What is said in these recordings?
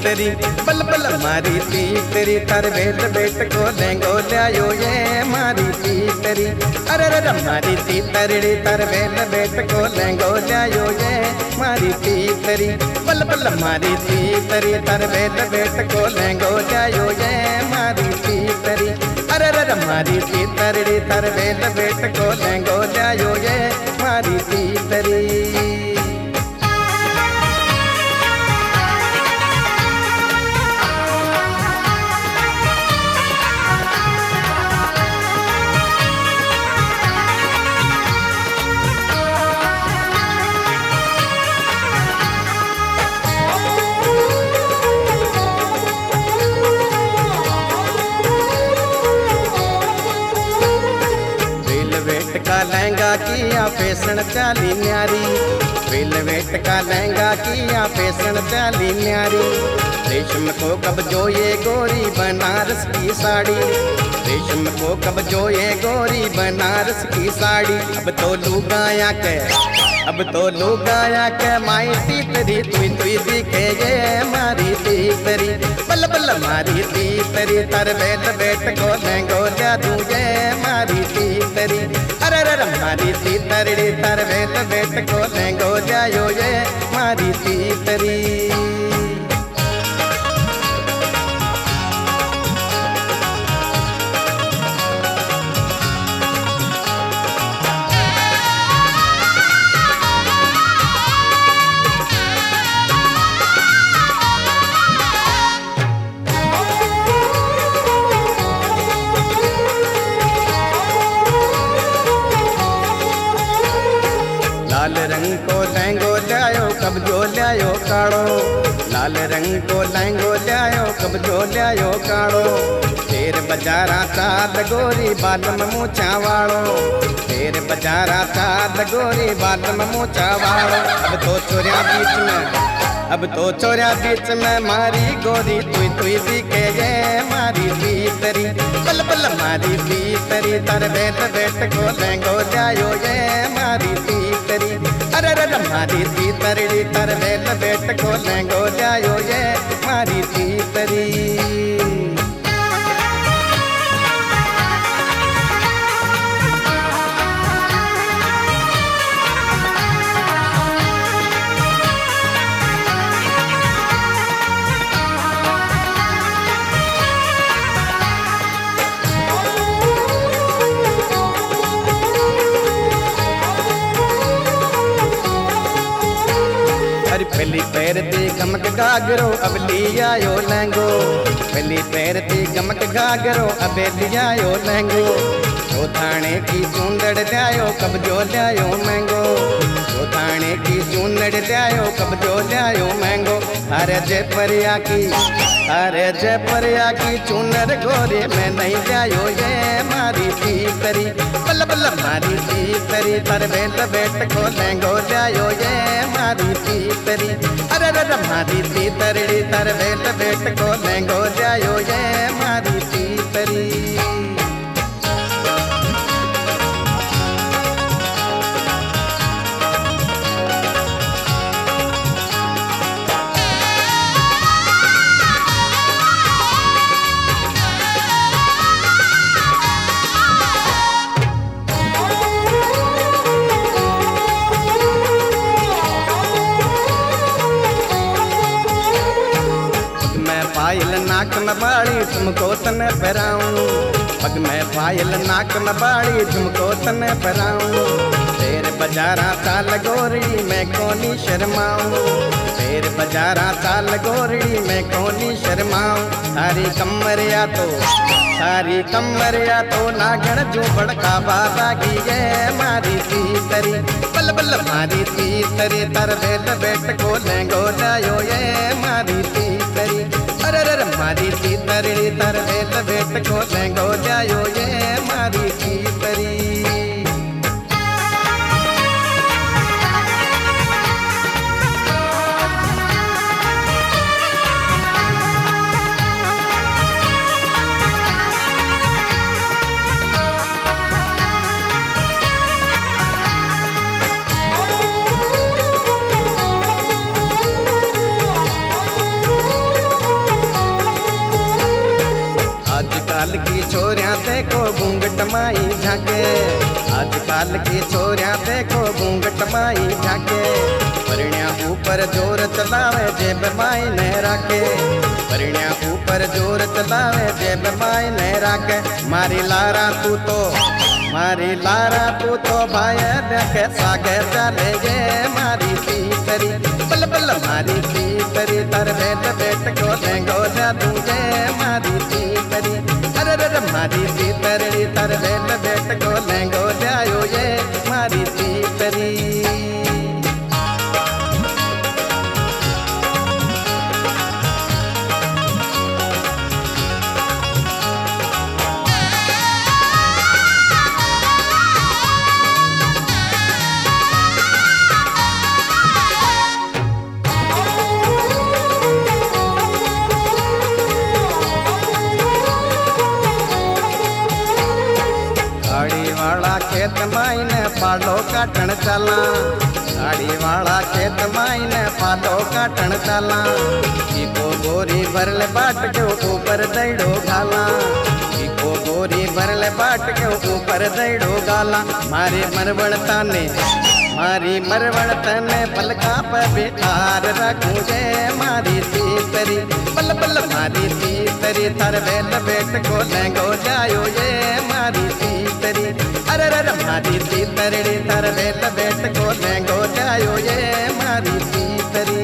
तीतरी बल बल मारी तीतरी तार वेल बेट को लेंगो लायो ये मारी तीतरी अरे रे मारी तीतरी तार वेल बेट को लेंगो लायो ये मारी तीतरी बल बल मारी तीतरी तार वेल बेट को लेंगो लायो ये मारी तीतरी अरे रे मारी तीतरी तार वेल बेट को लेंगो लायो ये मारी तीतरी। का लहंगा किया फैशन चाली न्यारी वेलवेट का लहंगा किया फैशन चाली न्यारी रेशम को कब जो ये गोरी बनारस की साड़ी रेशम को कब जो ये गोरी बनारस की साड़ी अब तो लुगाया के माई तीतरी तुई तुई दिखे ये मारी तीतरी बल बल मारी तीतरी तर वेल बेट को लेंगो जा दूं ये मारी तीतरी अरे रे मारी तीतरी तर वेल बेट को लेंगो जायो ये मारी तीतरी। लाल रंग को लहंगो लायो कब जो लायो काड़ो लाल रंग को लहंगो लायो कब जो लायो काड़ो शेर बजारा चाल गोरी बालम मूछा वाड़ो शेर बजारा चाल गोरी बालम मूछा वाड़ो अब तो चोरिया बीच में मारी गोरी तुई तुई दिखे ये मारी तीतरी बल बल मारी तीतरी तर वेल बेट को लेंगो जायो ये मारी तीतरी अरे रे मारी तीतरी तर वेल बेट को लेंगो जायो ये मारी तीतरी। पहली पैर दी गमक गागरो अब लियायो लहंगो पहली पैर दी गमक गागरो अब लियायो लहंगो जो थाने की चूंदड़ लायो कब जो लायो महंगो जो थाने की चूंदड़ लायो कब जो लायो महंगो अरे जयपुरिया की चूनर गोरे में नहीं जायो ये मारी तीतरी बल बल मारी तीतरी तर वेल बेट को लेंगो जायो ये मारी तीतरी अरे रे मारी तीतरी तर वेल बेट को लेंगो जायो ये मारी तीतरी। पायल नाक में बाड़ी तुमको तने पहराऊं पग में पायल नाक में बाड़ी तुमको तने पहराऊं तेरे बजारा ताल गोरी मैं कोनी शर्माऊं तेरे बजारा ताल गोरी मैं कोनी शर्माऊं सारी कमरिया तो नागण जो बड़का बाबा की ये मारी तीतरी बल बल मारी तीतरी तर वेल बेट को लेंगो लायो ये मारी तीतरी अरे रे मारी तीतरी तर वेल बेट को लेंगो जायो ये मारी तीतरी। आजकल की छोरियां देखो घूंघट माई झाके, आजकल की छोरियां देखो घूंघट माई झाके। परिण्या ऊपर जोर चलावे जेब माई ने राखे, परिण्या ऊपर जोर चलावे जेब माई ने राखे। मारी लारा तू तो, मारी लारा तू तो भाई देखे सागे चले गे मारी तीतरी। बल बल मारी तीतरी तर बेट बेट को देंगो जा दूंगे मारी तीतरी। अरे रे मारी तीतरी तर बेट बेट को लेंगो जायो ये मारी तीतरी। खेत माईने पालो काटण चला, गाड़ी वाला खेत माईने पालो काटण चला। इको गोरी भरले बाट के ऊपर दैड़ो गाला, इको गोरी भरले बाट के ऊपर दैड़ो गाला। मारी मरवणता ने, मारी मरवणता ने पलका पर बिठार रखूं जे मारी तीतरी। बल बल मारी तीतरी तर बेल बेट को लेंगो जायो ये मारी तीतरी। अरे रे मारी तीतरी तर बेल बेट को लेंगो जायो ये मारी तीतरी।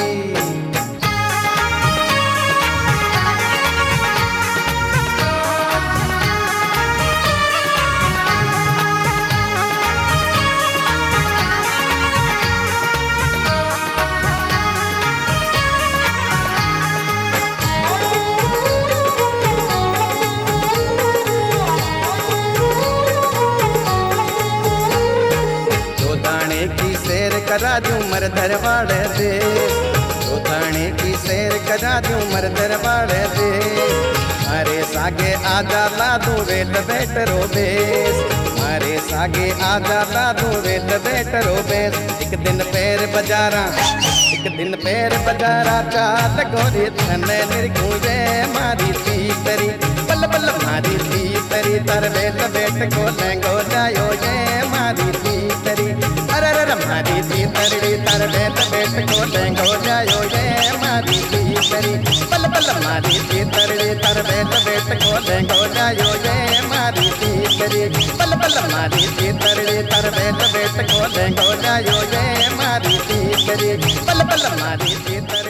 करा दूं मर दरबार दे, तो थाने की सैर करा दूं मर दरबार दे। मारे सागे आजा ला दूं वेल बेट रोबेस, मारे सागे आजा ला दूं वेल बेट रोबेस। एक दिन पैर बजारा, एक दिन पैर बजारा चाल गोरी थने निर्गुए मारी तीतरी। बल बल मारी तीतरी तर वेल बेट को लेंगो जायो ये मारी तीतरी। अरे रे मारी तीतरी तर बेट बेट को लेंगो जायो ये मारी तीतरी। बल बल मारी तीतरी तर बेट बेट को लेंगो जायो ये मारी तीतरी। बल बल मारी तीतरी तर बेट बेट को लेंगो जायो ये मारी तीतरी। बल बल मारी तीतरी।